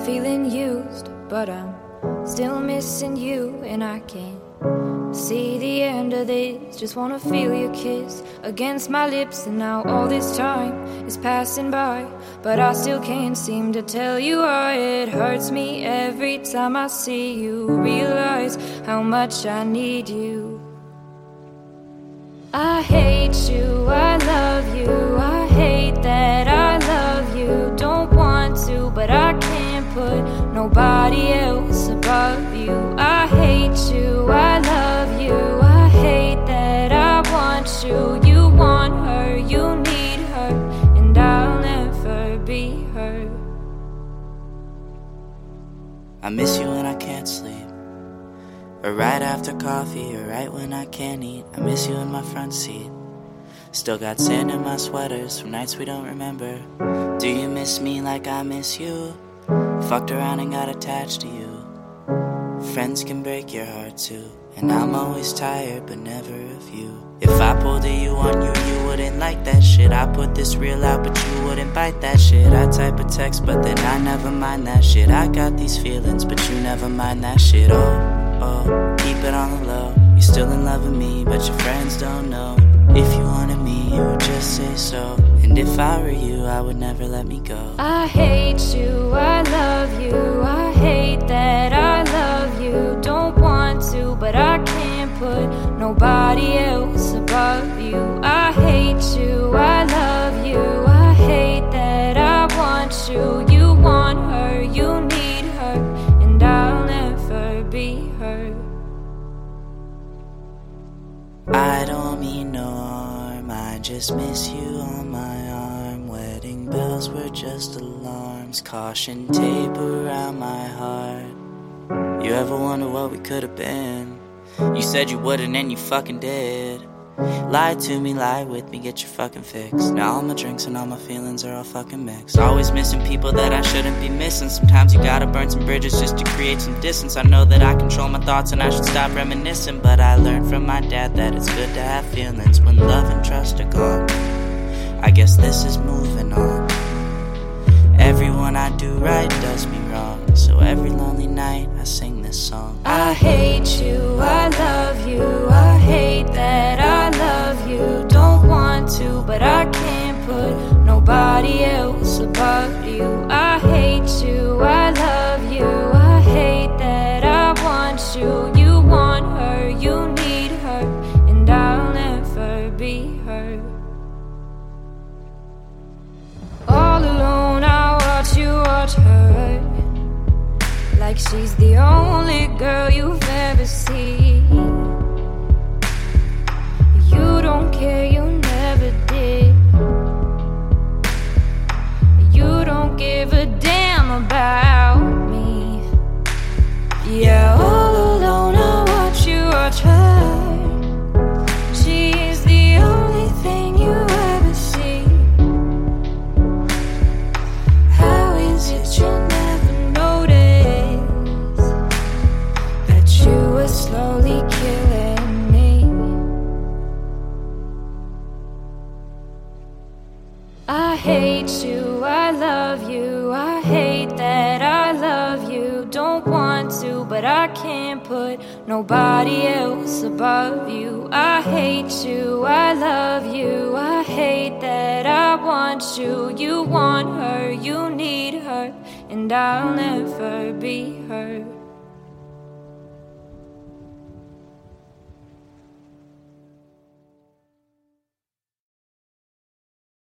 feeling used, but I'm still missing you, and I can't see the end of this. Just wanna feel your kiss against my lips, and now all this time is passing by, but I still can't seem to tell you why. It hurts me every time I see you, realize how much I need you. I hate you, I love you, I hate that I love you. Don't want to, but I can't put nobody else above you. I hate you, I love you, I hate that I want you. You want her, you need her, and I'll never be her. I miss you when I can't sleep, or right after coffee, or right when I can't eat. I miss you in my front seat. Still got sand in my sweaters from nights we don't remember. Do you miss me like I miss you? Fucked around and got attached to you. Friends can break your heart too, and I'm always tired but never of you. If I pulled a you on you, you wouldn't like that shit. I put this real out but you wouldn't bite that shit. I type a text but then I never mind that shit. I got these feelings but you never mind that shit. Oh, keep it on the low. You're still in love with me but your friends don't know. If you wanted me, you would just say so. And if I were you, I would never let me go. I hate you, I love you, I hate that I love you. Don't want to, but I can't put nobody else above you. I hate you, I love you, I hate that I want you. You want her, you need her, and I'll never be her. I don't mean no harm, I just miss you on my arm. Wedding bells were just alarms, caution tape around my heart. You ever wonder what we could have been? You said you wouldn't and you fucking did. Lie to me, lie with me, get your fucking fix. Now all my drinks and all my feelings are all fucking mixed. Always missing people that I shouldn't be missing. Sometimes you gotta burn some bridges just to create some distance. I know that I control my thoughts and I should stop reminiscing, but I learned from my dad that it's good to have feelings when love and trust are gone. I guess this is moving on. Everyone I do right does me wrong, so every lonely night I sing this song. I hate you, I love you, I hate that I love you. Don't want to, but I can't put nobody else above you. I hate you, I love you, I hate that I want you. You want her, you need her, and I'll never be her. All alone I watch you watch her, like she's the only girl you've ever seen. You don't care, you never did. You don't give a damn about me. Yeah, all alone I watch you watch her. She's the only thing you ever see. How is it you never notice that you were slowly killing me? I hate you, I love you, I hate that I love you. Don't want to, but I can't put nobody else above you. I hate you, I love you, I hate that I want you. You want her, you need her, and I'll never be her.